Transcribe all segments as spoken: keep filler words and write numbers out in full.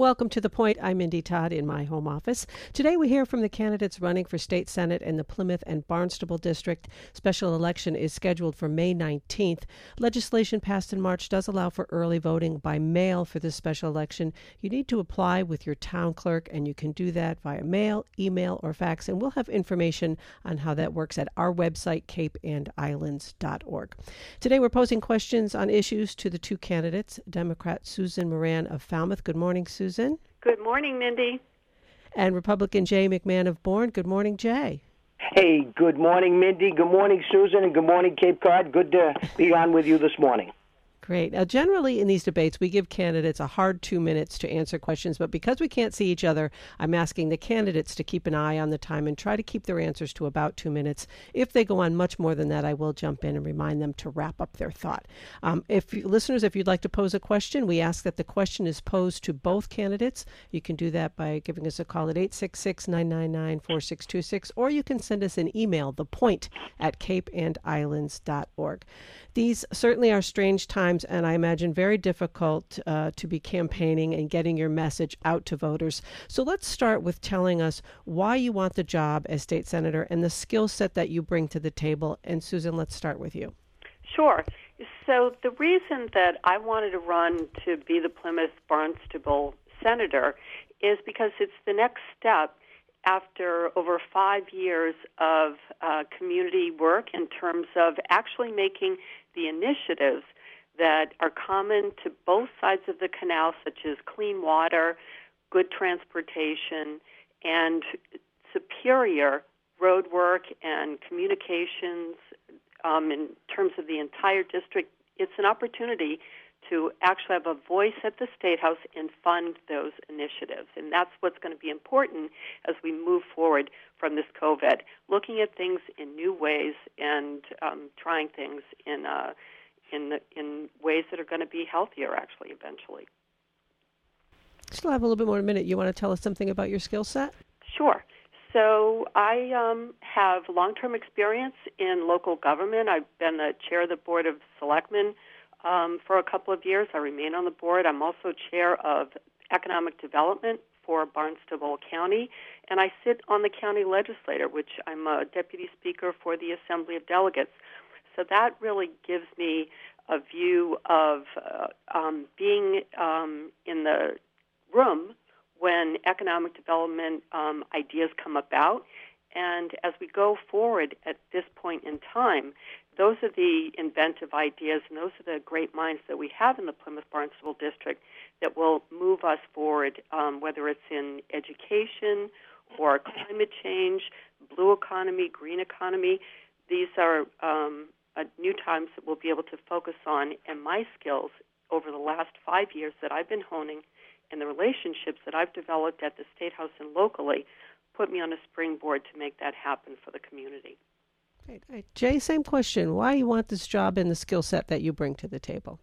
Welcome to The Point. I'm Mindy Todd in my home office. Today we hear from the candidates running for state senate in the Plymouth and Barnstable district. Special election is scheduled for May nineteenth. Legislation passed in March does allow for early voting by mail for this special election. You need to apply with your town clerk, and you can do that via mail, email, or fax. And we'll have information on how that works at our website, cape and islands dot org. Today we're posing questions on issues to the two candidates. Democrat Susan Moran of Falmouth. Good morning, Susan. Susan. Good morning, Mindy. And Republican Jay McMahon of Bourne. Good morning, Jay. Hey, good morning, Mindy. Good morning, Susan, and good morning, Cape Cod. Good to be on with you this morning. Great. Now, generally in these debates, we give candidates a hard two minutes to answer questions, but because we can't see each other, I'm asking the candidates to keep an eye on the time and try to keep their answers to about two minutes. If they go on much more than that, I will jump in and remind them to wrap up their thought. Um, if you, listeners, if you'd like to pose a question, we ask that the question is posed to both candidates. You can do that by giving us a call at eight six six, nine nine nine, four six two six, or you can send us an email, thepoint at cape and islands dot org. These certainly are strange times, and I imagine very difficult uh, to be campaigning and getting your message out to voters. So let's start with telling us why you want the job as state senator and the skill set that you bring to the table. And Susan, let's start with you. Sure. So the reason that I wanted to run to be the Plymouth Barnstable senator is because it's the next step after over five years of uh, community work in terms of actually making the initiatives that are common to both sides of the canal, such as clean water, good transportation, and superior road work and communications um, in terms of the entire district. It's an opportunity to actually have a voice at the State House and fund those initiatives. And that's what's going to be important as we move forward from this COVID, looking at things in new ways and um, trying things in uh, in in ways that are going to be healthier, actually, eventually. Still have a little bit more in a minute. You want to tell us something about your skill set? Sure. So I um, have long-term experience in local government. I've been the chair of the Board of Selectmen Um, for a couple of years. I remain on the board. I'm also chair of economic development for Barnstable County, and I sit on the county legislature, which I'm a deputy speaker for the Assembly of Delegates. So that really gives me a view of uh, um, being um, in the room when economic development um, ideas come about. And as we go forward at this point in time, those are the inventive ideas and those are the great minds that we have in the Plymouth Barnstable district that will move us forward, um, whether it's in education or climate change, blue economy, green economy. These are um, uh, new times that we'll be able to focus on, and my skills over the last five years that I've been honing and the relationships that I've developed at the State House and locally put me on a springboard to make that happen for the community. Great. Right. Jay, same question. Why you want this job and the skill set that you bring to the table?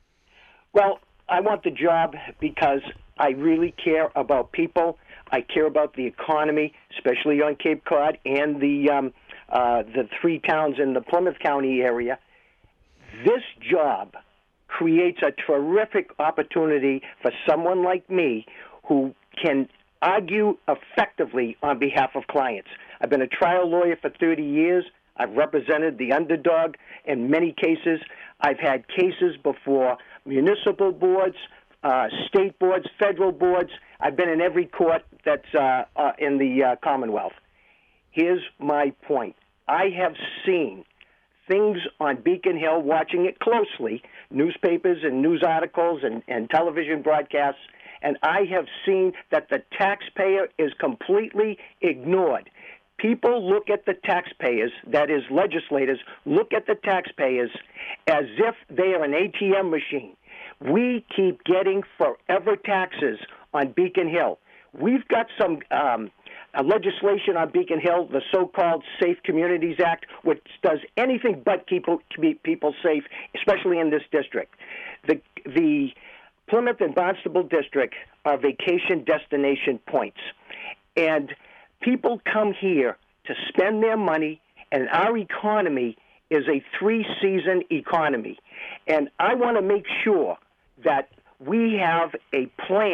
Well, I want the job because I really care about people. I care about the economy, especially on Cape Cod and the um, uh, the three towns in the Plymouth County area. This job creates a terrific opportunity for someone like me who can argue effectively on behalf of clients. I've been a trial lawyer for thirty years. I've represented the underdog in many cases. I've had cases before municipal boards, uh, state boards, federal boards. I've been in every court that's uh, uh, in the uh, Commonwealth. Here's my point. I have seen things on Beacon Hill, watching it closely, newspapers and news articles and, and television broadcasts, and I have seen that the taxpayer is completely ignored. People look at the taxpayers, that is legislators, look at the taxpayers as if they are an A T M machine. We keep getting forever taxes on Beacon Hill. We've got some um, uh, legislation on Beacon Hill, the so-called Safe Communities Act, which does anything but keep, keep people safe, especially in this district. The, the Plymouth and Barnstable district are vacation destination points, and people come here to spend their money, and our economy is a three-season economy. And I want to make sure that we have a plan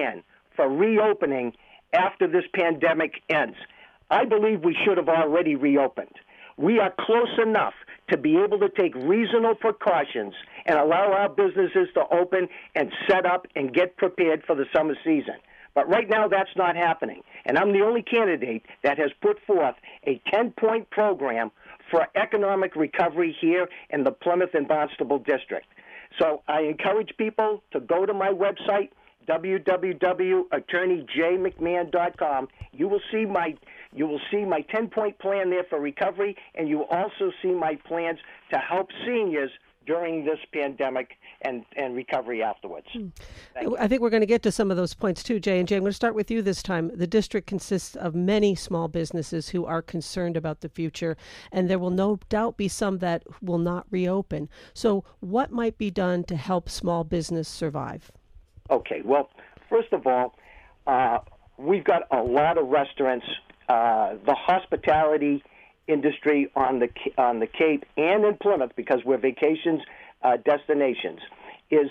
for reopening after this pandemic ends. I believe we should have already reopened. We are close enough to be able to take reasonable precautions and allow our businesses to open and set up and get prepared for the summer season. But right now, that's not happening. And I'm the only candidate that has put forth a ten-point program for economic recovery here in the Plymouth and Barnstable district. So I encourage people to go to my website, w w w dot attorney j mcmahon dot com. You will see my you will see my ten-point plan there for recovery, and you will also see my plans to help seniors during this pandemic and, and recovery afterwards. Hmm. I think we're going to get to some of those points too, Jay. And Jay, I'm going to start with you this time. The district consists of many small businesses who are concerned about the future, and there will no doubt be some that will not reopen. So what might be done to help small business survive? Okay, well, first of all, uh, we've got a lot of restaurants. Uh, the hospitality industry on the on the Cape and in Plymouth, because we're vacations uh, destinations, is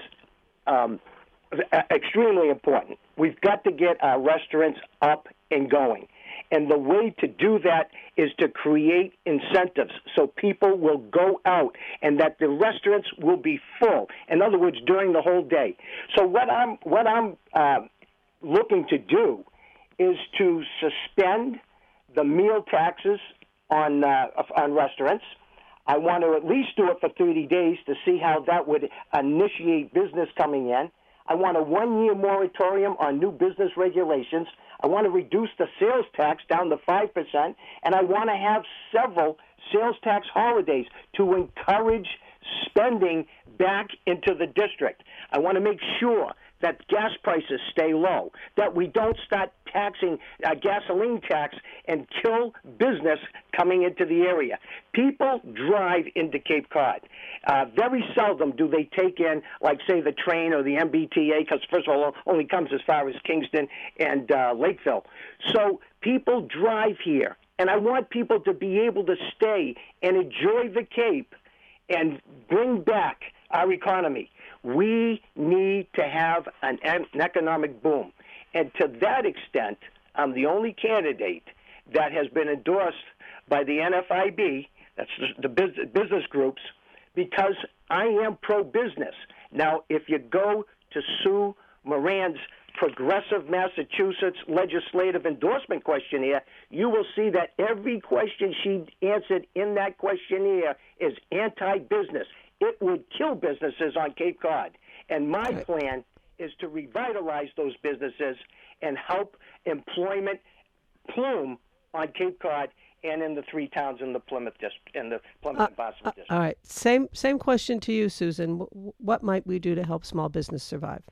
um, extremely important. We've got to get our restaurants up and going. And the way to do that is to create incentives so people will go out and that the restaurants will be full. In other words, during the whole day. So what I'm what I'm uh, looking to do is to suspend the meal taxes on uh, on restaurants. I want to at least do it for thirty days to see how that would initiate business coming in. I want a one-year moratorium on new business regulations. I want to reduce the sales tax down to five percent, and I want to have several sales tax holidays to encourage spending back into the district. I want to make sure that gas prices stay low, that we don't start taxing uh, gasoline tax and kill business coming into the area. People drive into Cape Cod. Uh, very seldom do they take in, like, say, the train or the M B T A, because, first of all, it only comes as far as Kingston and uh, Lakeville. So people drive here, and I want people to be able to stay and enjoy the Cape and bring back our economy. We need to have an, an economic boom. And to that extent, I'm the only candidate that has been endorsed by the N F I B, that's the business groups, because I am pro-business. Now, if you go to Sue Moran's Progressive Massachusetts Legislative Endorsement Questionnaire, you will see that every question she answered in that questionnaire is anti-business. It would kill businesses on Cape Cod. And my okay. plan is to revitalize those businesses and help employment plume on Cape Cod and in the three towns in the Plymouth district, in the Plymouth uh, and Barnstable uh, district. All right. Same same question to you, Susan. What might we do to help small business survive?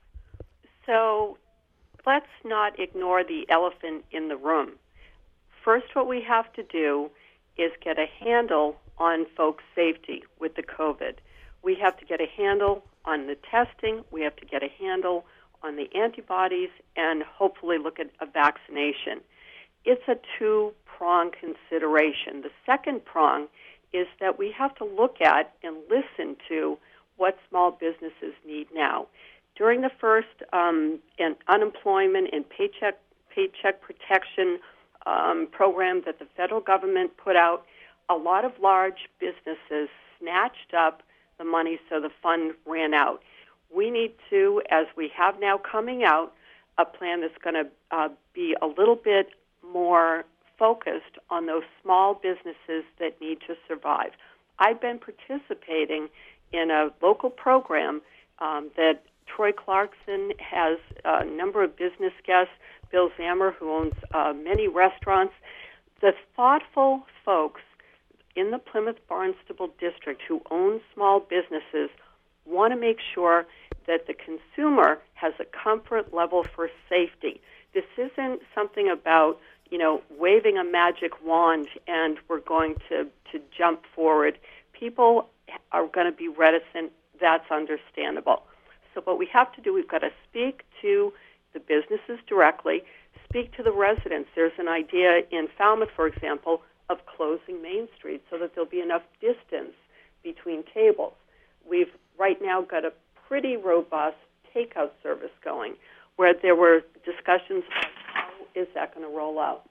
So let's not ignore the elephant in the room. First, what we have to do is get a handle on folks' safety with the COVID. We have to get a handle on the testing. We have to get a handle on the antibodies and hopefully look at a vaccination. It's a two-prong consideration. The second prong is that we have to look at and listen to what small businesses need now. During the first um, and unemployment and paycheck paycheck protection um, program that the federal government put out, a lot of large businesses snatched up the money so the fund ran out. We need to, as we have now coming out, a plan that's going to uh, be a little bit more focused on those small businesses that need to survive. I've been participating in a local program um, that Troy Clarkson has a number of business guests, Bill Zammer, who owns uh, many restaurants. The thoughtful folks in the Plymouth Barnstable district who own small businesses want to make sure that the consumer has a comfort level for safety. This isn't something about, you know, waving a magic wand and we're going to, to jump forward. People are going to be reticent. That's understandable. So what we have to do, we've got to speak to the businesses directly, speak to the residents. There's an idea in Falmouth, for example, of closing Main Street so that there'll be enough distance between tables. We've right now got a pretty robust takeout service going. where there were discussions about how is that going to roll out.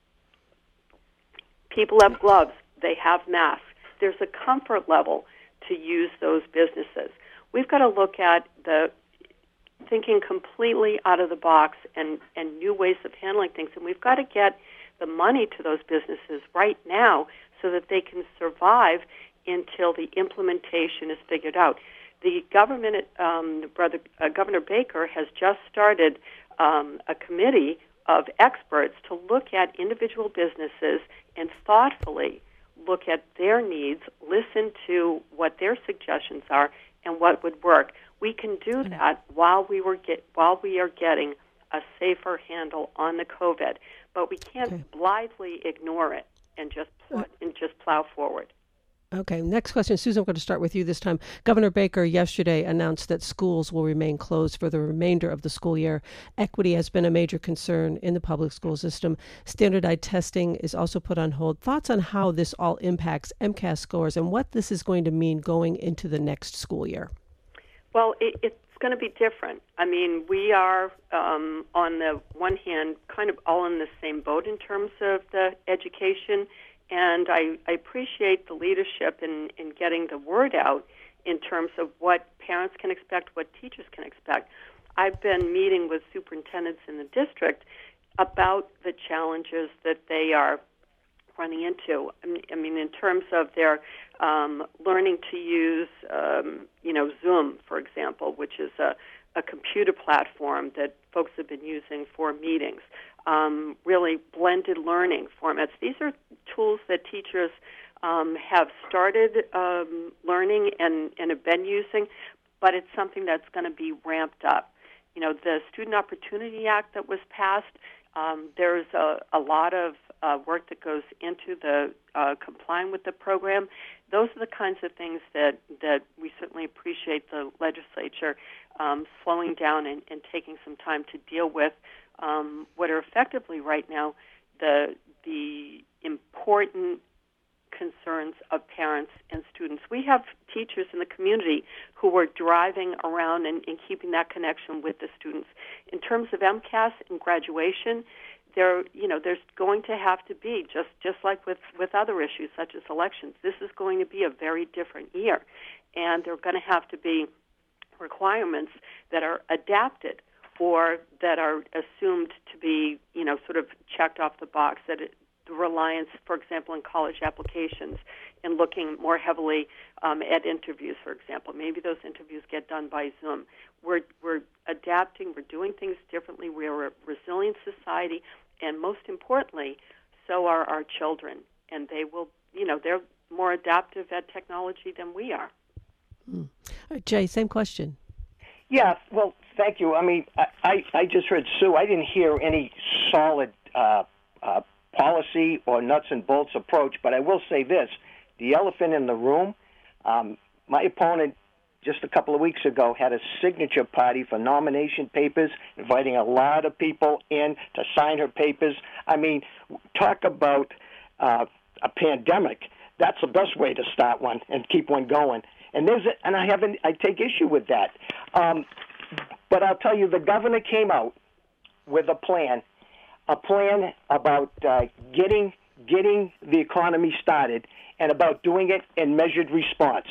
People have gloves. They have masks. There's a comfort level to use those businesses. We've got to look at the thinking completely out of the box and, and new ways of handling things, and we've got to get the money to those businesses right now so that they can survive until the implementation is figured out. The government, um, brother, uh, Governor Baker has just started um, a committee of experts to look at individual businesses and thoughtfully look at their needs, listen to what their suggestions are, and what would work. We can do that while we were get while we are getting a safer handle on the COVID, but we can't okay. blithely ignore it and just pl- and just plow forward. Okay, next question. Susan, I'm going to start with you this time. Governor Baker yesterday announced that schools will remain closed for the remainder of the school year. Equity has been a major concern in the public school system. Standardized testing is also put on hold. Thoughts on how this all impacts MCAS scores and what this is going to mean going into the next school year? Well, it, it's going to be different. I mean, we are, um, on the one hand, kind of all in the same boat in terms of the education. And I, I appreciate the leadership in, in getting the word out in terms of what parents can expect, what teachers can expect. I've been meeting with superintendents in the district about the challenges that they are running into. I mean, I mean in terms of their um, learning to use, um, you know, Zoom, for example, which is a, a computer platform that folks have been using for meetings. Um, really blended learning formats. These are tools that teachers um, have started um, learning and, and have been using, but it's something that's going to be ramped up. You know, the Student Opportunity Act that was passed, um, there's a, a lot of uh, work that goes into the uh, complying with the program. Those are the kinds of things that, that we certainly appreciate the legislature um, slowing down and, and taking some time to deal with. Um, what are effectively right now the the important concerns of parents and students. We have teachers in the community who are driving around and, and keeping that connection with the students. In terms of MCAS and graduation, there you know there's going to have to be just just like with, with other issues such as elections. This is going to be a very different year, and there are going to have to be requirements that are adapted or that are assumed to be, you know, sort of checked off the box, that it, the reliance, for example, in college applications, in looking more heavily um, at interviews, for example. Maybe those interviews get done by Zoom. We're, we're adapting, we're doing things differently. We're a resilient society, and most importantly, so are our children. And they will, you know, they're more adaptive at technology than we are. Mm. Uh, Jay, same question. Yeah, well, thank you. I mean, I, I just heard Sue. I didn't hear any solid uh, uh, policy or nuts and bolts approach, but I will say this. The elephant in the room, um, my opponent just a couple of weeks ago had a signature party for nomination papers, inviting a lot of people in to sign her papers. I mean, talk about uh, a pandemic. That's the best way to start one and keep one going. And there's a, and I haven't. I take issue with that. Um, but I'll tell you, the governor came out with a plan, a plan about uh, getting getting the economy started and about doing it in measured response.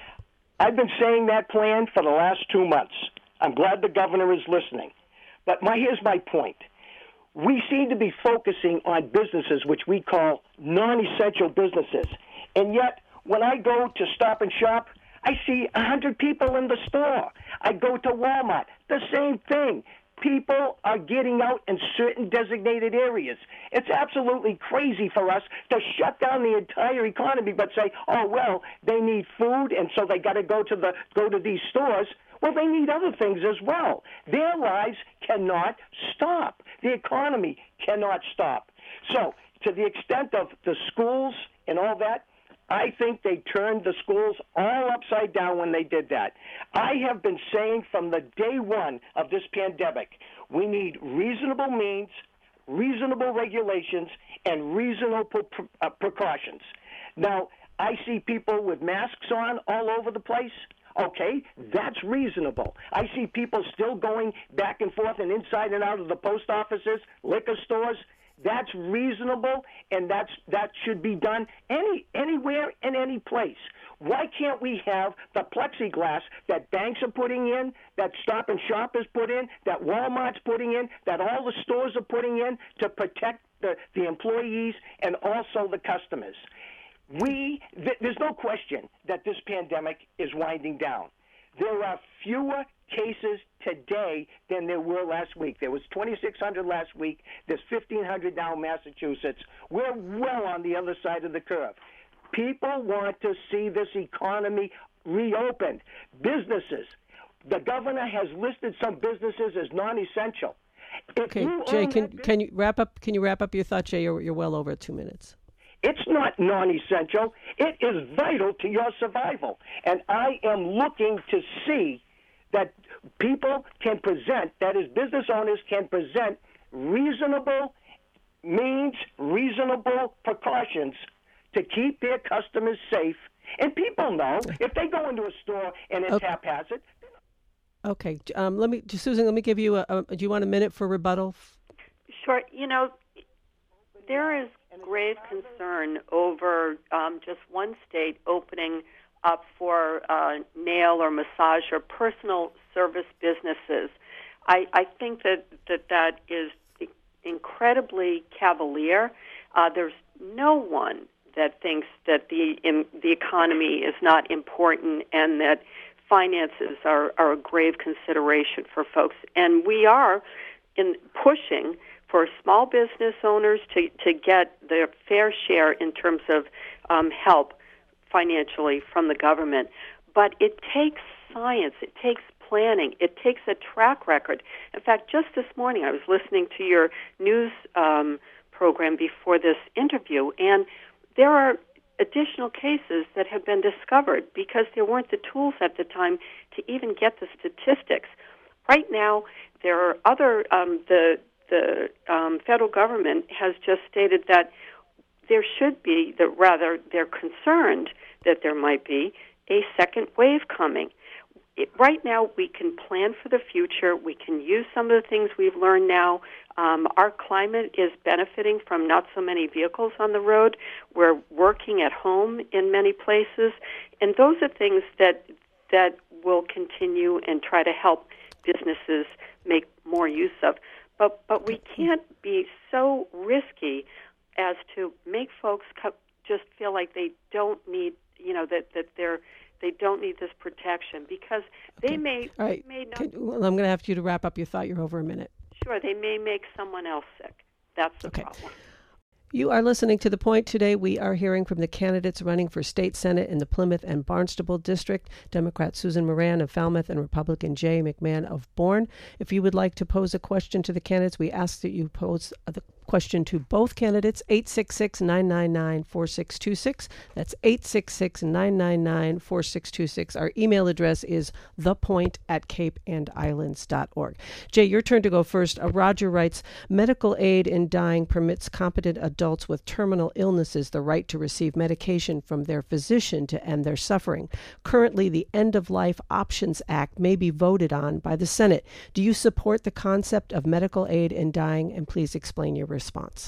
I've been saying that plan for the last two months. I'm glad the governor is listening. But my here's my point. We seem to be focusing on businesses which we call non-essential businesses, and yet when I go to Stop and Shop, I see one hundred people in the store. I go to Walmart, the same thing. People are getting out in certain designated areas. It's absolutely crazy for us to shut down the entire economy but say, oh, well, they need food, and so they got to go to the go to these stores. Well, they need other things as well. Their lives cannot stop. The economy cannot stop. So to the extent of the schools and all that, I think they turned the schools all upside down when they did that. I have been saying from the day one of this pandemic, we need reasonable means, reasonable regulations, and reasonable pre- uh, precautions. Now, I see people with masks on all over the place. Okay, that's reasonable. I see people still going back and forth and inside and out of the post offices, liquor stores. That's reasonable, and that's that should be done any anywhere in any place. Why can't we have the plexiglass that banks are putting in, that Stop and Shop is put in, that Walmart's putting in, that all the stores are putting in to protect the, the employees and also the customers? We th- there's no question that this pandemic is winding down. There are fewer cases today than there were last week. There was twenty-six hundred last week. There's fifteen hundred now in Massachusetts. We're well on the other side of the curve. People want to see this economy reopened. Businesses. The governor has listed some businesses as non-essential. If okay, Jay, can business, can you wrap up? Can you wrap up your thought, Jay? You're, you're well over two minutes. It's not non-essential. It is vital to your survival. And I am looking to see that people can present, that is, business owners can present reasonable means, reasonable precautions to keep their customers safe. And people know if they go into a store and it's okay. haphazard. Okay. Um, let me, Susan, let me give you a, a, do you want a minute for rebuttal? Sure. You know, there is grave concern over um, just one state opening up for uh, nail or massage or personal service businesses. I, I think that, that that is incredibly cavalier. Uh, there's no one that thinks that the in, the economy is not important and that finances are, are a grave consideration for folks. And we are in pushing for small business owners to, to get their fair share in terms of um, help financially from the government. But it takes science, it takes planning, it takes a track record. In fact, just this morning I was listening to your news um, program before this interview, and there are additional cases that have been discovered because there weren't the tools at the time to even get the statistics. Right now, there are other, um, the The um, federal government has just stated that there should be, that rather they're concerned that there might be a second wave coming. It, right now, we can plan for the future. We can use some of the things we've learned now. Um, our climate is benefiting from not so many vehicles on the road. We're working at home in many places. And those are things that that will continue and try to help businesses make more use of. But but we can't be so risky as to make folks co- just feel like they don't need, you know, that, that they're they don't need this protection because they okay. may All right. may not. Can, well, I'm going to have you to wrap up your thought. You're over a minute. Sure, they may make someone else sick. That's the okay. problem. You are listening to The Point. Today we are hearing from the candidates running for state senate in the Plymouth and Barnstable district, Democrat Susan Moran of Falmouth and Republican Jay McMahon of Bourne. If you would like to pose a question to the candidates, we ask that you pose the question to both candidates, eight six six, nine nine nine, four six two six. That's eight six six, nine nine nine, four six two six. Our email address is thepoint at cape and islands dot org. Jay, your turn to go first. Uh, Roger writes, medical aid in dying permits competent adults with terminal illnesses the right to receive medication from their physician to end their suffering. Currently, the End of Life Options Act may be voted on by the Senate. Do you support the concept of medical aid in dying? And please explain your response.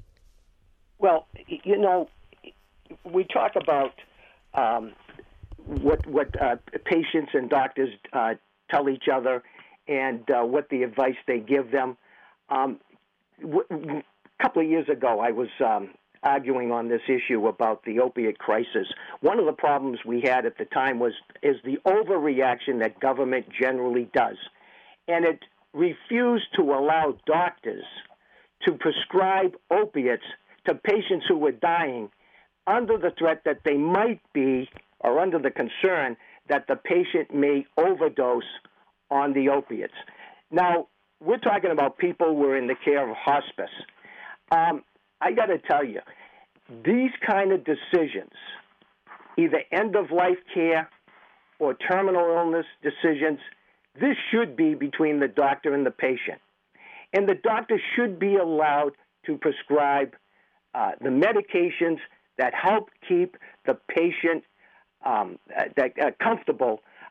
Well, you know, we talk about um, what what uh, patients and doctors uh, tell each other and uh, what the advice they give them. Um, w- w- a couple of years ago, I was um, arguing on this issue about the opiate crisis. One of the problems we had at the time was is the overreaction that government generally does, and it refused to allow doctors to prescribe opiates to patients who were dying under the threat that they might be, or under the concern that the patient may overdose on the opiates. Now, we're talking about people who are in the care of hospice. Um, I got to tell you, these kind of decisions, either end-of-life care or terminal illness decisions, this should be between the doctor and the patient. And the doctor should be allowed to prescribe uh, the medications that help keep the patient um, that, uh, comfortable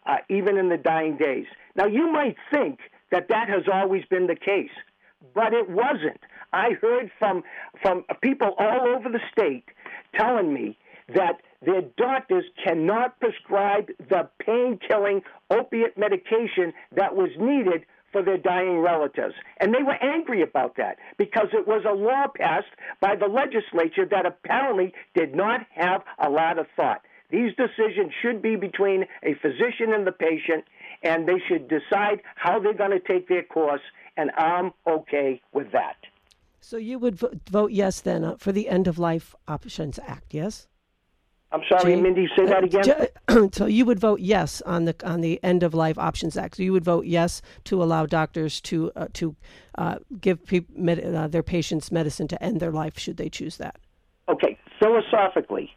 uh, even in the dying days. Now, you might think that that has always been the case, but it wasn't. I heard from from people all over the state telling me that their doctors cannot prescribe the pain-killing opiate medication that was needed for their dying relatives. And they were angry about that because it was a law passed by the legislature that apparently did not have a lot of thought. These decisions should be between a physician and the patient, and they should decide how they're going to take their course, and I'm okay with that. So you would vo- vote yes then uh, for the End of Life Options Act, yes? I'm sorry, Jane, Mindy, say that again? Uh, so you would vote yes on the on the End of Life Options Act. So you would vote yes to allow doctors to uh, to uh, give pe- med- uh, their patients medicine to end their life should they choose that. Okay, philosophically,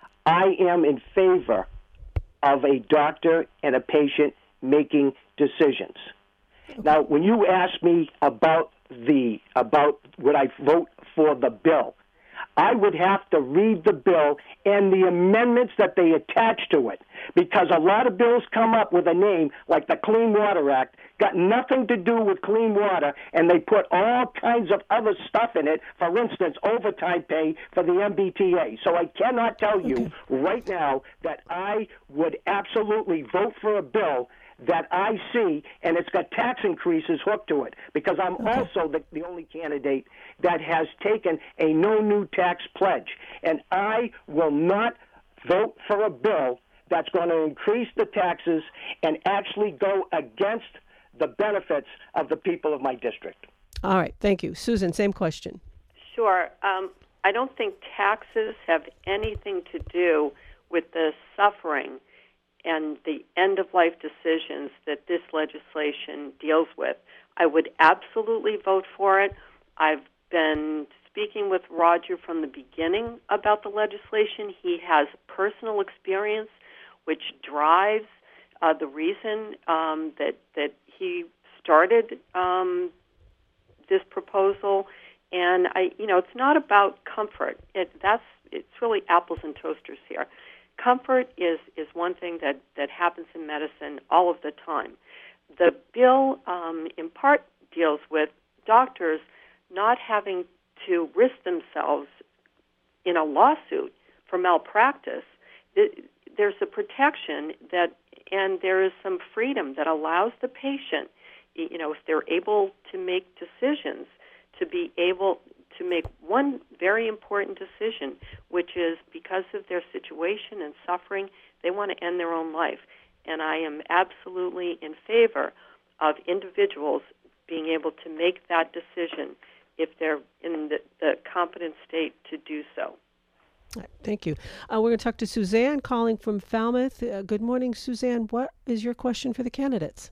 I am in favor of a doctor and a patient making decisions. Okay. Now, when you ask me about the about would I vote for the bill, I would have to read the bill and the amendments that they attach to it, because a lot of bills come up with a name like the Clean Water Act, got nothing to do with clean water, and they put all kinds of other stuff in it, for instance, overtime pay for the M B T A. So I cannot tell you okay. right now that I would absolutely vote for a bill that I see, and it's got tax increases hooked to it, because I'm okay. also the, the only candidate that has taken a no new tax pledge. And I will not vote for a bill that's going to increase the taxes and actually go against the benefits of the people of my district. All right. Thank you. Susan, same question. Sure. Um, I don't think taxes have anything to do with the suffering and the end-of-life decisions that this legislation deals with. I would absolutely vote for it. I've been speaking with Roger from the beginning about the legislation. He has personal experience, which drives uh, the reason um, that that he started um, this proposal. And I, you know, it's not about comfort. It, that's it's really apples and toasters here. Comfort is, is one thing that, that happens in medicine all of the time. The bill, um, in part, deals with doctors not having to risk themselves in a lawsuit for malpractice. There's a protection that, and there is some freedom that allows the patient, you know, if they're able to make decisions, to be able to make one very important decision, which is because of their situation and suffering, they want to end their own life. And I am absolutely in favor of individuals being able to make that decision if they're in the, the competent state to do so. Right, thank you. Uh, we're going to talk to Suzanne calling from Falmouth. Uh, good morning, Suzanne. What is your question for the candidates?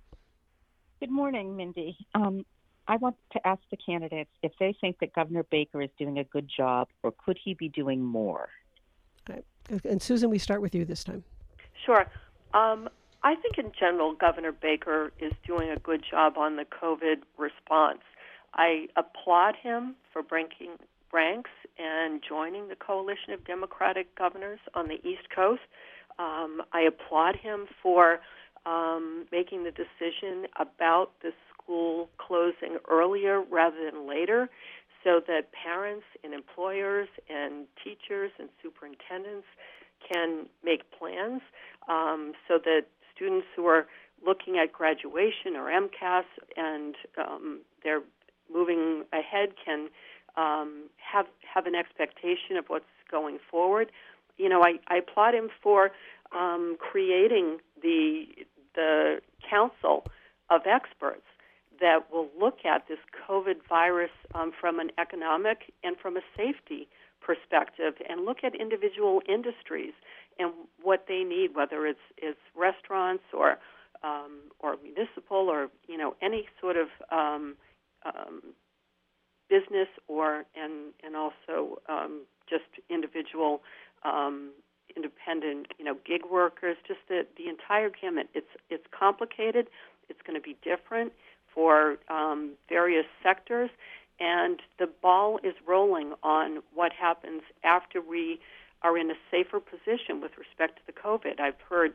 Good morning, Mindy. Um, I want to ask the candidates if they think that Governor Baker is doing a good job, or could he be doing more? Right. And Susan, we start with you this time. Sure. Um, I think in general, Governor Baker is doing a good job on the COVID response. I applaud him for breaking ranks and joining the coalition of Democratic governors on the East Coast. Um, I applaud him for um, making the decision about the school closing earlier rather than later, so that parents and employers and teachers and superintendents can make plans, um, so that students who are looking at graduation or MCAS and um, they're moving ahead can um, have have an expectation of what's going forward. You know, I, I applaud him for um, creating the the council of experts that will look at this COVID virus um, from an economic and from a safety perspective, and look at individual industries and what they need, whether it's, it's restaurants or um, or municipal or you know any sort of um, um, business, or and and also um, just individual um, independent you know gig workers. Just the the entire gamut. It's it's complicated. It's going to be different for um, various sectors, and the ball is rolling on what happens after we are in a safer position with respect to the COVID. I've heard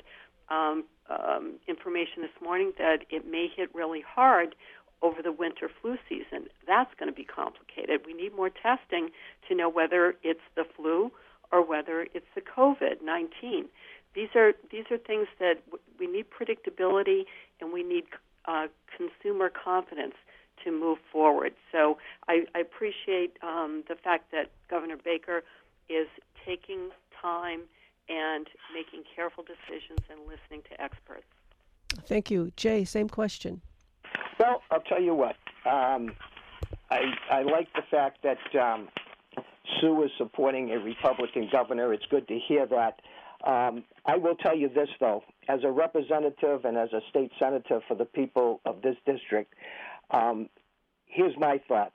um, um, information this morning that it may hit really hard over the winter flu season. That's going to be complicated. We need more testing to know whether it's the flu or whether it's the COVID nineteen. These are these are things that w- we need predictability, and we need uh, consumer confidence to move forward. So I, I appreciate um, the fact that Governor Baker is taking time and making careful decisions and listening to experts. Thank you. Jay, same question. Well, I'll tell you what. Um, I I like the fact that um, Sue is supporting a Republican governor. It's good to hear that. Um, I will tell you this, though. As a representative and as a state senator for the people of this district, um, here's my thoughts.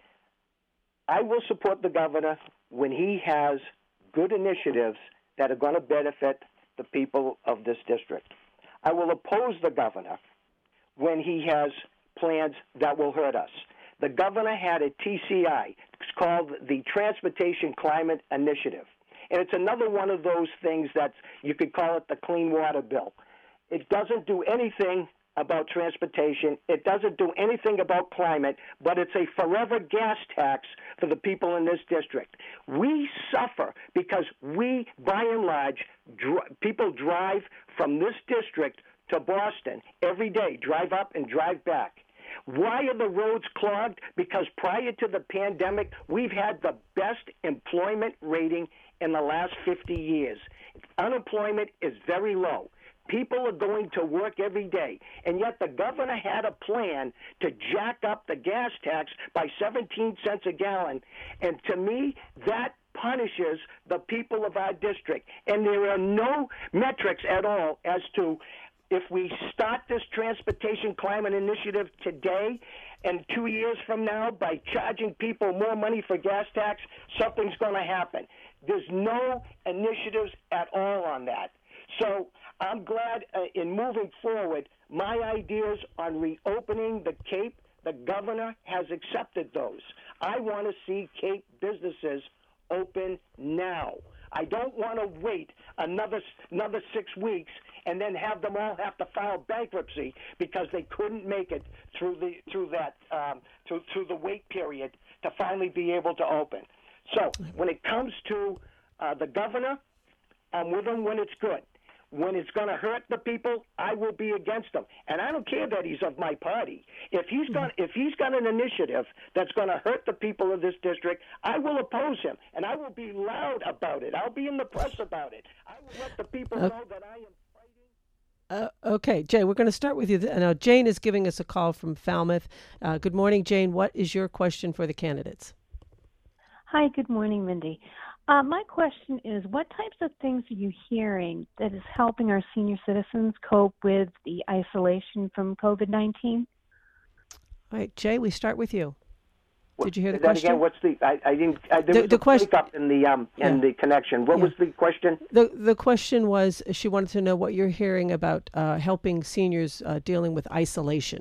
I will support the governor when he has good initiatives that are going to benefit the people of this district. I will oppose the governor when he has plans that will hurt us. The governor had a T C I. It's called the Transportation Climate Initiative. And it's another one of those things that you could call it the clean water bill. It doesn't do anything about transportation. It doesn't do anything about climate, but it's a forever gas tax for the people in this district. We suffer because we, by and large, dr- people drive from this district to Boston every day, drive up and drive back. Why are the roads clogged? Because prior to the pandemic, we've had the best employment rating in the last fifty years. Unemployment is very low. People are going to work every day, and yet the governor had a plan to jack up the gas tax by seventeen cents a gallon, and to me, that punishes the people of our district. And there are no metrics at all as to if we start this transportation climate initiative today and two years from now by charging people more money for gas tax, something's going to happen. There's no initiatives at all on that. So I'm glad uh, in moving forward, my ideas on reopening the Cape, the governor has accepted those. I want to see Cape businesses open now. I don't want to wait another another six weeks and then have them all have to file bankruptcy because they couldn't make it through the through that um, through through the wait period to finally be able to open. So when it comes to uh, the governor, I'm with him when it's good. When it's going to hurt the people, I will be against him. And I don't care that he's of my party. If he's got, if he's got an initiative that's going to hurt the people of this district, I will oppose him. And I will be loud about it. I'll be in the press about it. I will let the people uh, know that I am fighting. Uh, okay, Jay, we're going to start with you. Now, Jane is giving us a call from Falmouth. Uh, good morning, Jane. What is your question for the candidates? Hi, good morning, Mindy. Uh, my question is, what types of things are you hearing that is helping our senior citizens cope with the isolation from COVID nineteen? All right, Jay, we start with you. What, Did you hear the that question? Again, what's the? I, I didn't. I, there the, was the a question up in the um in yeah. the connection. What yeah. was the question? The the question was she wanted to know what you're hearing about uh, helping seniors uh, dealing with isolation.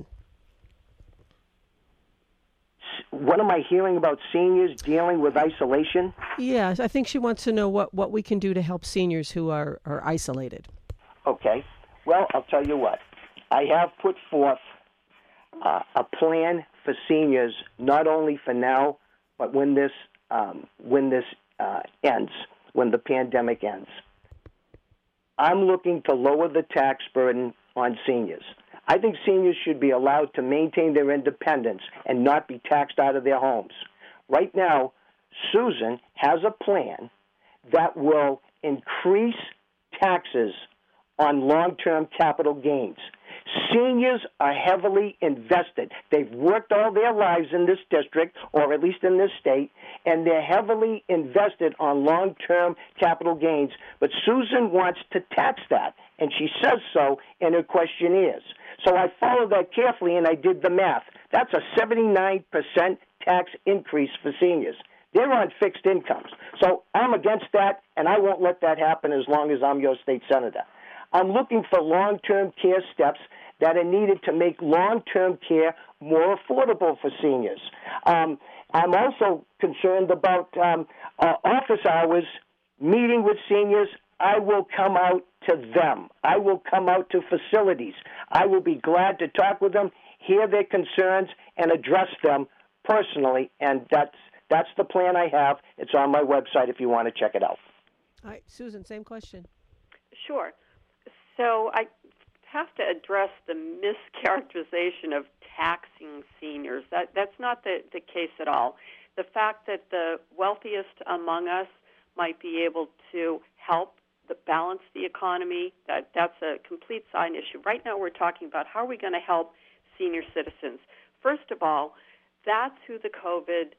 What am I hearing about seniors dealing with isolation? Yes, I think she wants to know what, what we can do to help seniors who are, are isolated. Okay. Well, I'll tell you what. I have put forth uh, a plan for seniors, not only for now, but when this um, when this uh, ends, when the pandemic ends. I'm looking to lower the tax burden on seniors. I think seniors should be allowed to maintain their independence and not be taxed out of their homes. Right now, Susan has a plan that will increase taxes on long-term capital gains. Seniors are heavily invested. They've worked all their lives in this district, or at least in this state, and they're heavily invested on long-term capital gains. But Susan wants to tax that, and she says so in her questionnaires. So I followed that carefully, and I did the math. That's a seventy-nine percent tax increase for seniors. They're on fixed incomes. So I'm against that, and I won't let that happen as long as I'm your state senator. I'm looking for long-term care steps that are needed to make long-term care more affordable for seniors. Um, I'm also concerned about um, uh, office hours, meeting with seniors, I will come out to them. I will come out to facilities. I will be glad to talk with them, hear their concerns, and address them personally. And that's that's the plan I have. It's on my website if you want to check it out. All right, Susan, same question. Sure. So I have to address the mischaracterization of taxing seniors. That that's not the, the case at all. The fact that the wealthiest among us might be able to help the balance the economy, that, that's a complete side issue. Right now we're talking about how are we going to help senior citizens. First of all, that's who the COVID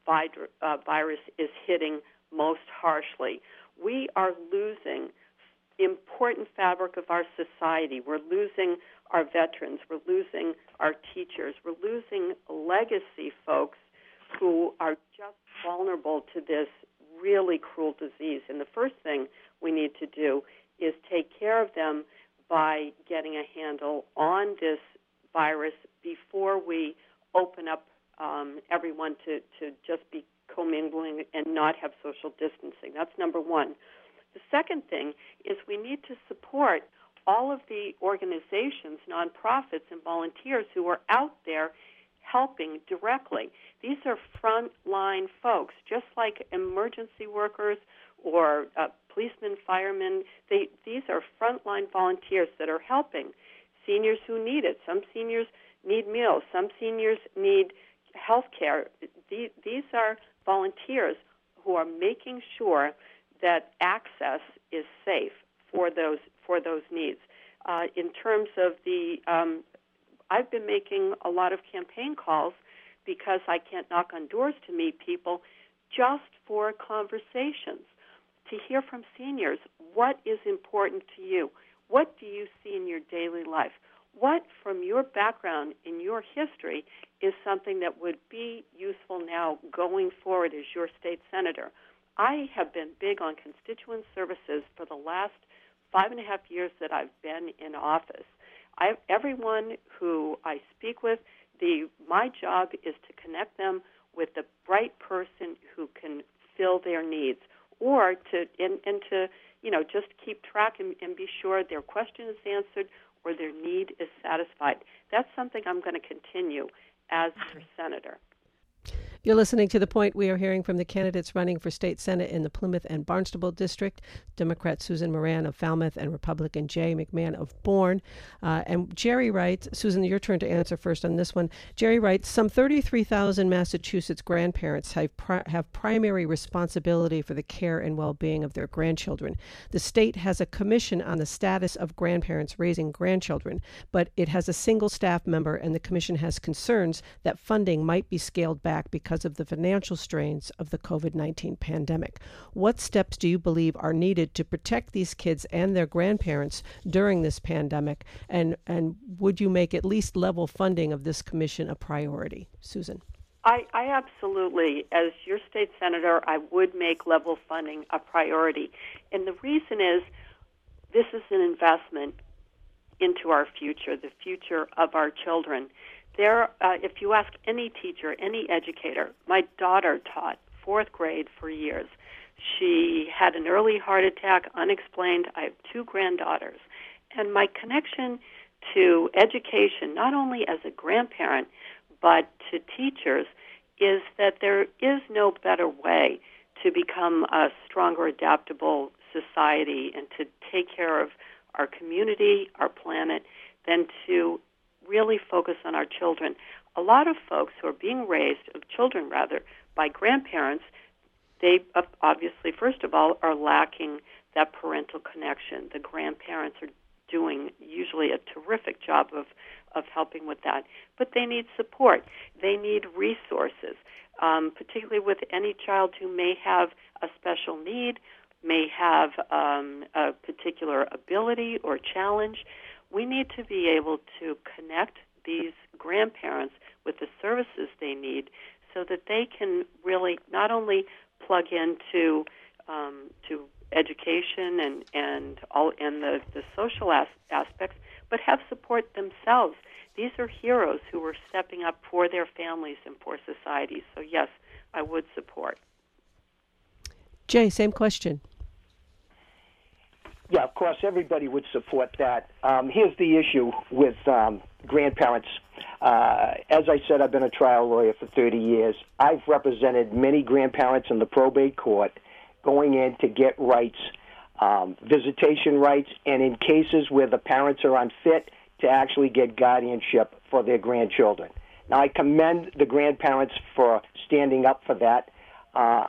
virus is hitting most harshly. We are losing important fabric of our society. We're losing our veterans. We're losing our teachers. We're losing legacy folks who are just vulnerable to this really cruel disease. And the first thing we need to do is take care of them by getting a handle on this virus before we open up um, everyone to, to just be commingling and not have social distancing. That's number one. The second thing is we need to support all of the organizations, nonprofits, and volunteers who are out there helping directly. These are frontline folks, just like emergency workers or uh, policemen, firemen. They, these are frontline volunteers that are helping seniors who need it. Some seniors need meals. Some seniors need health care. These, these are volunteers who are making sure that access is safe for those for those needs. Uh, in terms of the, um, I've been making a lot of campaign calls because I can't knock on doors to meet people, just for conversations, to hear from seniors. What is important to you? What do you see in your daily life? What, from your background, in your history, is something that would be useful now going forward as your state senator? I have been big on constituent services for the last five and a half years that I've been in office. I, everyone who I speak with, the my job is to connect them with the right person who can fill their needs, or to and, and to you know just keep track and, and be sure their question is answered or their need is satisfied. That's something I'm going to continue as your senator. You're listening to The Point. We are hearing from the candidates running for state senate in the Plymouth and Barnstable district, Democrat Susan Moran of Falmouth and Republican Jay McMahon of Bourne. Uh, and Jerry writes, Susan, your turn to answer first on this one. Jerry writes, some thirty-three thousand Massachusetts grandparents have, pri- have primary responsibility for the care and well-being of their grandchildren. The state has a commission on the status of grandparents raising grandchildren, but it has a single staff member, and the commission has concerns that funding might be scaled back because because of the financial strains of the COVID nineteen pandemic. What steps do you believe are needed to protect these kids and their grandparents during this pandemic? And, and would you make at least level funding of this commission a priority? Susan. I, I absolutely, as your state senator, I would make level funding a priority. And the reason is this is an investment into our future, the future of our children. There, uh, if you ask any teacher, any educator, my daughter taught fourth grade for years. She had an early heart attack, unexplained. I have two granddaughters. And my connection to education, not only as a grandparent, but to teachers, is that there is no better way to become a stronger, adaptable society and to take care of our community, our planet, than to really focus on our children. A lot of folks who are being raised, of children rather, by grandparents, they obviously, first of all, are lacking that parental connection. The grandparents are doing usually a terrific job of, of helping with that. But they need support. They need resources, um, particularly with any child who may have a special need, may have um, a particular ability or challenge. We need to be able to connect these grandparents with the services they need so that they can really not only plug into um, to education and, and all and the, the social as- aspects, but have support themselves. These are heroes who are stepping up for their families and for society. So yes, I would support. Jay, same question. Yeah, of course, everybody would support that. Um, here's the issue with um, grandparents. Uh, as I said, I've been a trial lawyer for thirty years. I've represented many grandparents in the probate court going in to get rights, um, visitation rights, and in cases where the parents are unfit, to actually get guardianship for their grandchildren. Now, I commend the grandparents for standing up for that. Uh,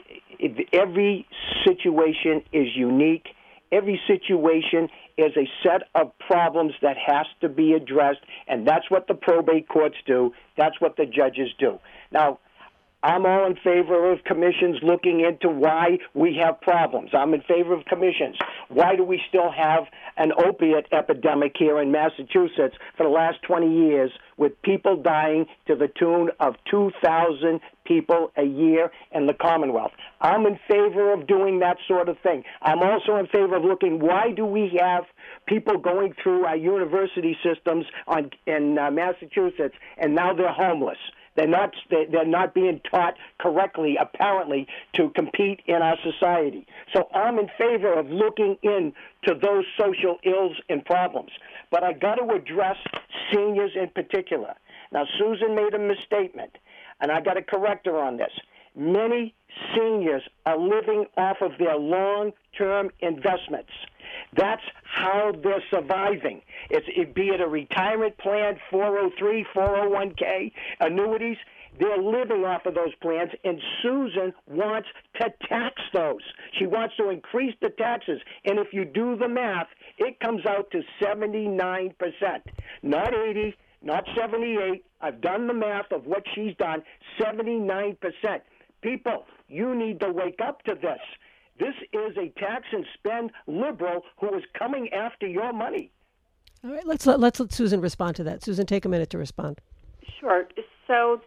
every situation is unique. Every situation is a set of problems that has to be addressed, and that's what the probate courts do. That's what the judges do. Now, I'm all in favor of commissions looking into why we have problems. I'm in favor of commissions. Why do we still have an opiate epidemic here in Massachusetts for the last twenty years with people dying to the tune of two thousand people a year in the Commonwealth? I'm in favor of doing that sort of thing. I'm also in favor of looking, why do we have people going through our university systems on, in uh, Massachusetts, and now they're homeless? They're not, they're not being taught correctly, apparently, to compete in our society. So I'm in favor of looking into those social ills and problems. But I got to address seniors in particular. Now, Susan made a misstatement, and I got to correct her on this. Many seniors are living off of their long-term investments. That's how they're surviving. It's, it, be it a retirement plan, four oh three, four oh one k, annuities, they're living off of those plans, and Susan wants to tax those. She wants to increase the taxes, and if you do the math, it comes out to seventy-nine percent, not eighty, not seventy-eight. I've done the math of what she's done, seventy-nine percent. People, you need to wake up to this. This is a tax and spend liberal who is coming after your money. All right, let's let, let's let Susan respond to that. Susan, take a minute to respond. Sure. So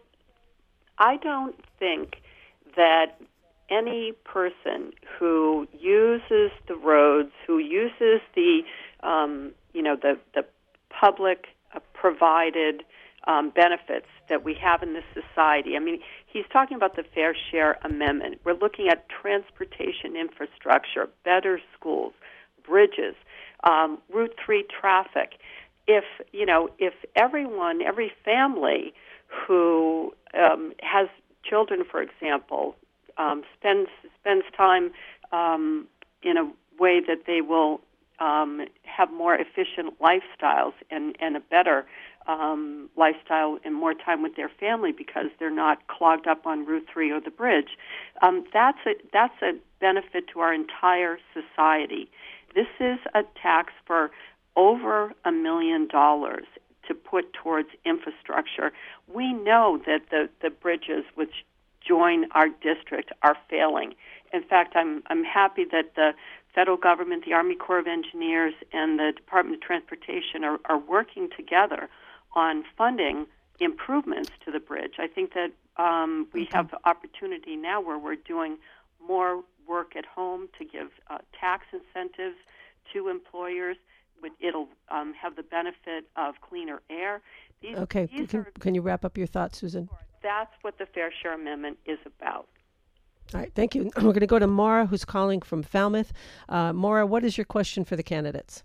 I don't think that any person who uses the roads, who uses the, um, you know, the, the public uh, provided um, benefits that we have in this society. I mean, he's talking about the Fair Share Amendment. We're looking at transportation infrastructure, better schools, bridges, um, Route three traffic. If, you know, if everyone, every family who um, has children, for example, um, spends spends time um, in a way that they will um, have more efficient lifestyles and, and a better um, lifestyle and more time with their family because they're not clogged up on Route three or the bridge, um, that's a that's a benefit to our entire society. This is a tax for over a million dollars to put towards infrastructure. We know that the, the bridges which join our district are failing. In fact, I'm I'm happy that the federal government, the Army Corps of Engineers, and the Department of Transportation are, are working together on funding improvements to the bridge. I think that um, we okay. have the opportunity now where we're doing more work at home to give uh, tax incentives to employers. It'll um, have the benefit of cleaner air. These, okay, these can, are, can you wrap up your thoughts, Susan? That's what the Fair Share Amendment is about. All right, thank you. We're going to go to Maura, who's calling from Falmouth. Uh, Maura, what is your question for the candidates?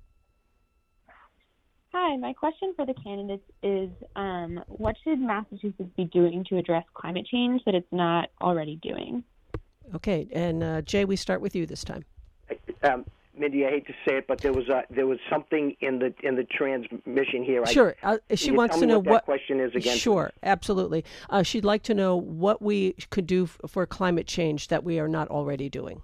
Hi, my question for the candidates is, um, what should Massachusetts be doing to address climate change that it's not already doing? Okay, and uh, Jay, we start with you this time. Um, Mindy, I hate to say it, but there was a, there was something in the in the transmission here. Sure, I, uh, she wants to know what, what that question is again. Sure, absolutely. Uh, she'd like to know what we could do f- for climate change that we are not already doing.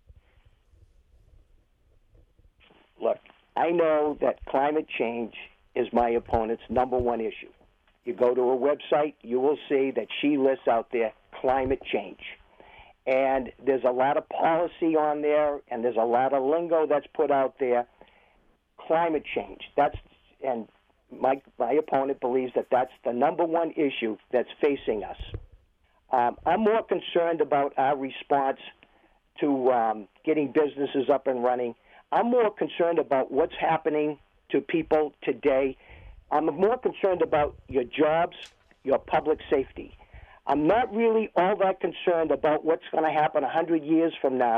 Look, I know that climate change is my opponent's number one issue. You go to her website, you will see that she lists out there climate change. And there's a lot of policy on there, and there's a lot of lingo that's put out there. Climate change, that's, and my my opponent believes that that's the number one issue that's facing us. Um, I'm more concerned about our response to um, getting businesses up and running. I'm more concerned about what's happening to people today. I'm more concerned about your jobs, your public safety. I'm not really all that concerned about what's going to happen one hundred years from now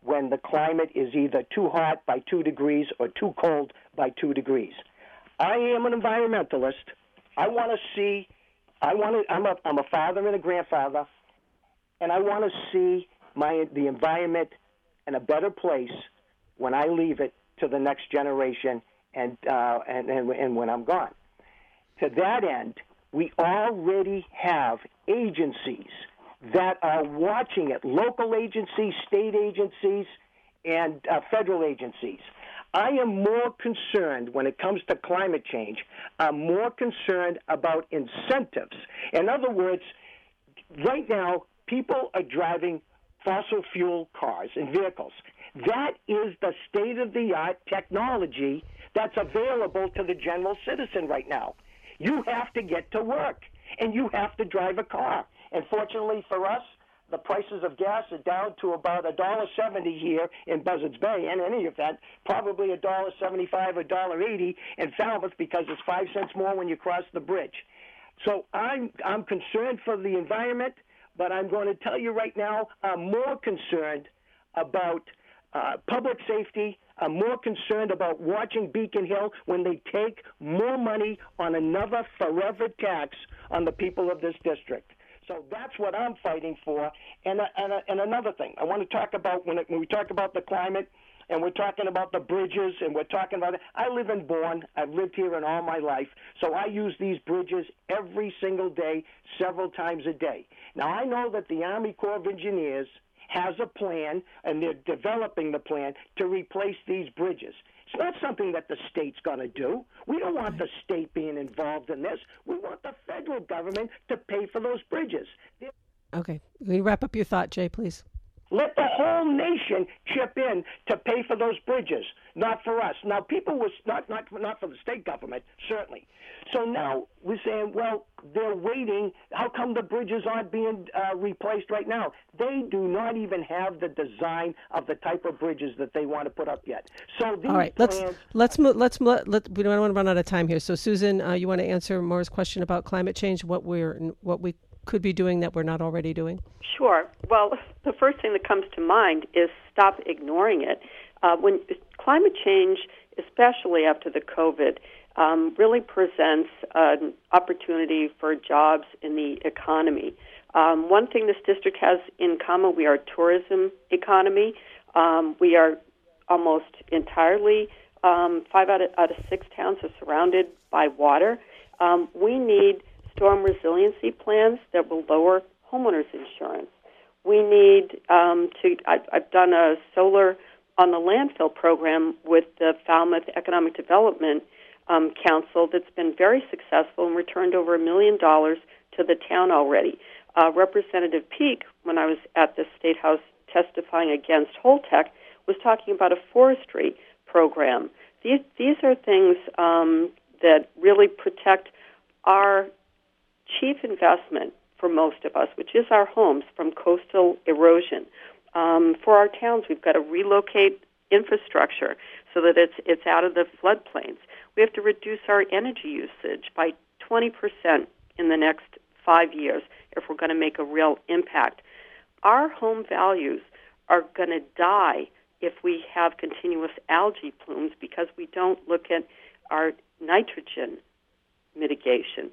when the climate is either too hot by two degrees or too cold by two degrees. I am an environmentalist. I want to see, I want to, I'm a, I'm a father and a grandfather, and I want to see my the environment in a better place when I leave it to the next generation and, uh, and, and, and when I'm gone. To that end, we already have agencies that are watching it, local agencies, state agencies, and uh, federal agencies. I am more concerned when it comes to climate change. I'm more concerned about incentives. In other words, right now, people are driving fossil fuel cars and vehicles. That is the state-of-the-art technology that's available to the general citizen right now. You have to get to work, and you have to drive a car. And fortunately for us, the prices of gas are down to about one dollar seventy here in Buzzards Bay. In any event, probably one dollar seventy-five or one dollar eighty in Falmouth because it's five cents more when you cross the bridge. So I'm I'm concerned for the environment, but I'm going to tell you right now, I'm more concerned about uh, public safety. I'm more concerned about watching Beacon Hill when they take more money on another forever tax on the people of this district. So that's what I'm fighting for. And uh, and, uh, and another thing, I want to talk about when, it, when we talk about the climate and we're talking about the bridges and we're talking about it. I live in Bourne. I've lived here in all my life. So I use these bridges every single day, several times a day. Now, I know that the Army Corps of Engineers has a plan, and they're developing the plan to replace these bridges. It's not something that the state's going to do. We don't want the state being involved in this. We want the federal government to pay for those bridges. They're Okay. Can you wrap up your thought, Jay, please? Let the whole nation chip in to pay for those bridges, not for us. Now, people was not not not for the state government, certainly. So now we're saying, well, they're waiting. How come the bridges aren't being uh, replaced right now? They do not even have the design of the type of bridges that they want to put up yet. So these all right, plans, let's let's move. Let's let, let we don't want to run out of time here. So, Susan, uh, you want to answer Maura's question about climate change? What we're what we could be doing that we're not already doing? Sure. Well, the first thing that comes to mind is stop ignoring it. Uh, when climate change, especially after the COVID, um, really presents an opportunity for jobs in the economy. Um, one thing this district has in common, we are a tourism economy. Um, we are almost entirely, um, five out of, out of six towns are surrounded by water. Um, we need storm resiliency plans that will lower homeowners insurance. We need um, to, I've, I've done a solar on the landfill program with the Falmouth Economic Development um, Council that's been very successful and returned over a million dollars to the town already. Uh, Representative Peake, when I was at the State House testifying against Holtec, was talking about a forestry program. These, these are things um, that really protect our chief investment for most of us, which is our homes, from coastal erosion. Um, for our towns, we've got to relocate infrastructure so that it's it's out of the floodplains. We have to reduce our energy usage by twenty percent in the next five years if we're going to make a real impact. Our home values are going to die if we have continuous algae plumes because we don't look at our nitrogen mitigation.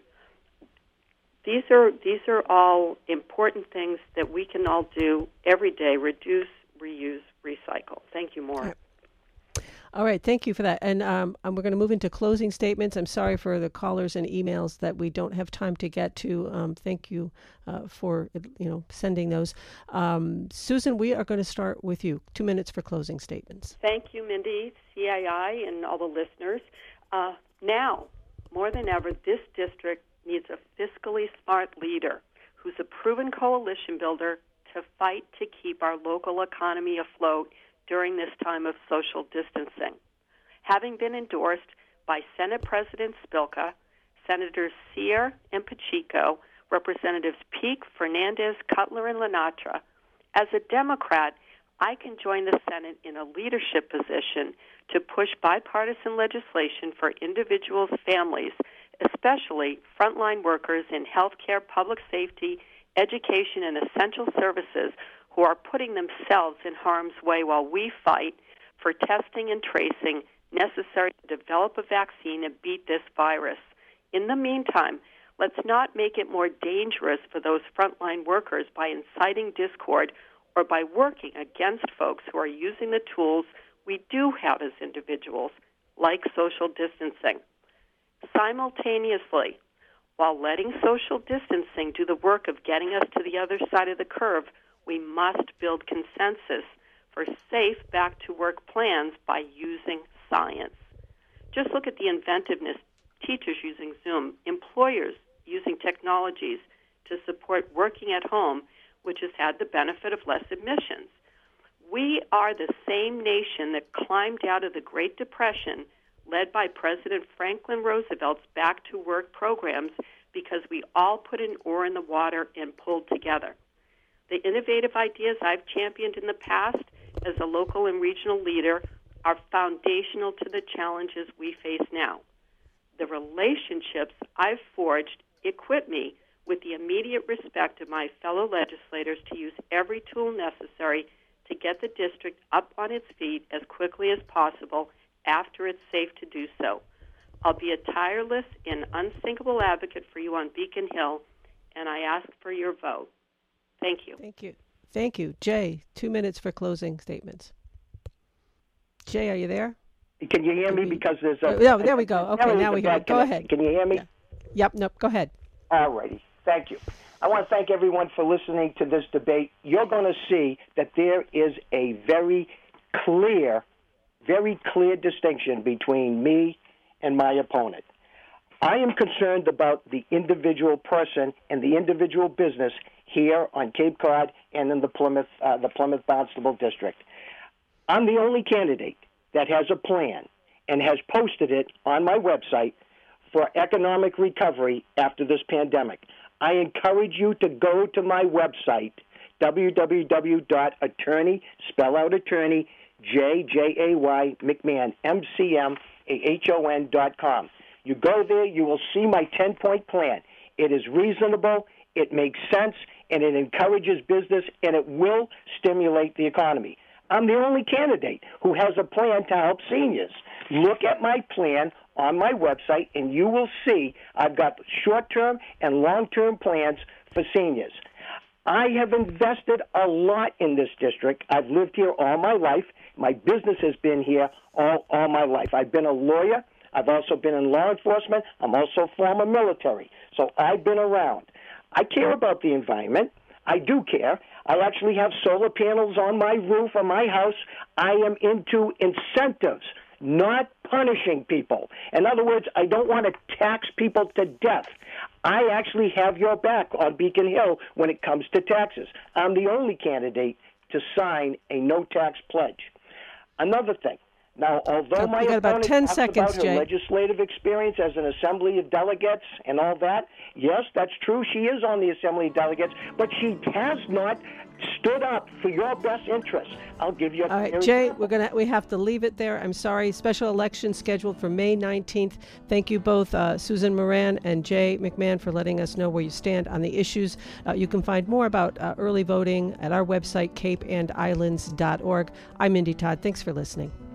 These are these are all important things that we can all do every day: reduce, reuse, recycle. Thank you, Maura. All right, thank you for that. And um, and we're going to move into closing statements. I'm sorry for the callers and emails that we don't have time to get to. Um, thank you uh, for you know sending those. Um, Susan, we are going to start with you. Two minutes for closing statements. Thank you, Mindy, C I I, and all the listeners. Uh, now, more than ever, this district needs a fiscally smart leader who's a proven coalition builder to fight to keep our local economy afloat during this time of social distancing. Having been endorsed by Senate President Spilka, Senators Sear and Pacheco, Representatives Peake, Fernandez, Cutler, and Lenatra, as a Democrat, I can join the Senate in a leadership position to push bipartisan legislation for individuals, families, especially frontline workers in healthcare, public safety, education, and essential services who who are putting themselves in harm's way while we fight for testing and tracing necessary to develop a vaccine and beat this virus. In the meantime, let's not make it more dangerous for those frontline workers by inciting discord or by working against folks who are using the tools we do have as individuals, like social distancing. Simultaneously, while letting social distancing do the work of getting us to the other side of the curve, we must build consensus for safe back-to-work plans by using science. Just look at the inventiveness, teachers using Zoom, employers using technologies to support working at home, which has had the benefit of less admissions. We are the same nation that climbed out of the Great Depression, led by President Franklin Roosevelt's back-to-work programs, because we all put an oar in the water and pulled together. The innovative ideas I've championed in the past as a local and regional leader are foundational to the challenges we face now. The relationships I've forged equip me with the immediate respect of my fellow legislators to use every tool necessary to get the district up on its feet as quickly as possible after it's safe to do so. I'll be a tireless and unsinkable advocate for you on Beacon Hill, and I ask for your vote. Thank you. Thank you. Thank you. Jay, two minutes for closing statements. Jay, are you there? Can you hear me? Because there's a... Oh, there we go. Okay, now we hear you. Go ahead. Can you hear me? Yeah. Yep, nope, go ahead. All righty. Thank you. I want to thank everyone for listening to this debate. You're going to see that there is a very clear, very clear distinction between me and my opponent. I am concerned about the individual person and the individual business here on Cape Cod and in the Plymouth, uh, the Plymouth Barnstable District. I'm the only candidate that has a plan and has posted it on my website for economic recovery after this pandemic. I encourage you to go to my website, w w w dot attorney, spell out attorney, J J A Y, McMahon, M C M A H O N dot com. You go there, you will see my ten-point plan. It is reasonable, it makes sense, and it encourages business, and it will stimulate the economy. I'm the only candidate who has a plan to help seniors. Look at my plan on my website, and you will see I've got short-term and long-term plans for seniors. I have invested a lot in this district. I've lived here all my life. My business has been here all, all my life. I've been a lawyer. I've also been in law enforcement. I'm also former military. So I've been around. I care about the environment. I do care. I actually have solar panels on my roof of my house. I am into incentives, not punishing people. In other words, I don't want to tax people to death. I actually have your back on Beacon Hill when it comes to taxes. I'm the only candidate to sign a no-tax pledge. Another thing. Now, although my got about opponent ten talks seconds, about her Jay. legislative experience as an assembly of delegates and all that, yes, that's true. She is on the assembly of delegates, but she has not stood up for your best interests. I'll give you a All right, Jay, we're gonna we have to leave it there. I'm sorry. Special election scheduled for May nineteenth. Thank you both, uh, Susan Moran and Jay McMahon, for letting us know where you stand on the issues. Uh, you can find more about uh, early voting at our website, cape and islands dot org. I'm Mindy Todd. Thanks for listening.